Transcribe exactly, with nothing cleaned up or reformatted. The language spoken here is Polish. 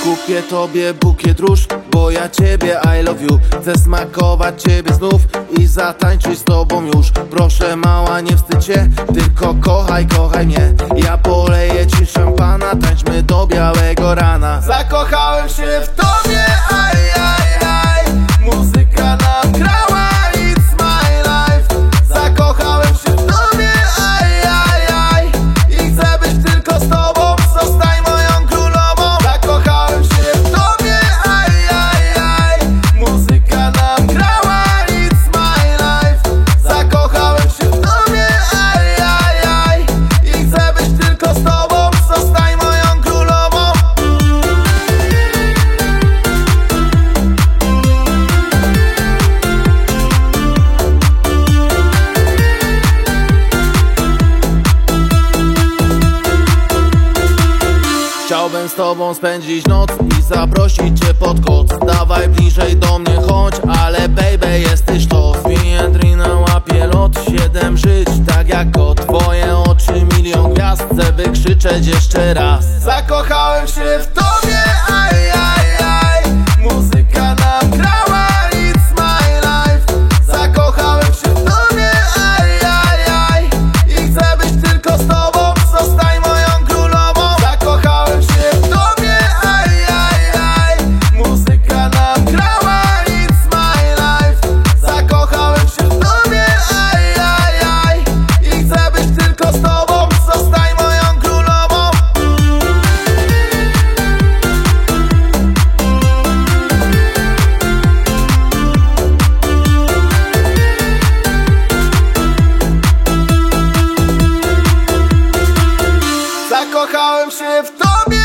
Kupię tobie bukiet róż, bo ja ciebie I love you. Chcę smakować ciebie znów i zatańczyć z tobą już. Proszę mała, nie wstydź się, tylko kochaj, kochaj mnie. Ja poleję ci szampana, tańczmy do białego rana. Zakochałem się w tobie, aj, aj, aj. Muzyka nam grała, it's my life. Zakochałem się w tobie, aj, aj, aj. I chcę być tylko z tobą, zostań moją królową. Zakochałem się w tobie, aj, aj, aj. Muzyka nam grała, it's my life. Zakochałem się w tobie, aj, aj, aj. I chcę być tylko z tobą, zostań moją królową. Chciałbym z tobą spędzić noc i zaprosić cię pod koc. Dawaj bliżej do mnie chodź, ale baby jesteś to. Piętry na łapie lot, siedem żyć tak jak kot. Twoje oczy milion gwiazd, chcę wykrzyczeć jeszcze raz. Zakochałem się w tobie, aj, aj, aj. Muzyka nam grała, it's my life. Zakochałem się w tobie, aj, aj, aj. I chcę być tylko z tobą, zostań moją królową. Zakochałem się w tobie, aj, aj, aj. Muzyka nam grała, it's my life. Zakochałem się w tobie, aj, aj, aj. I chcę być tylko z tobą, zostań moją królową. Zakochałem się w tobie.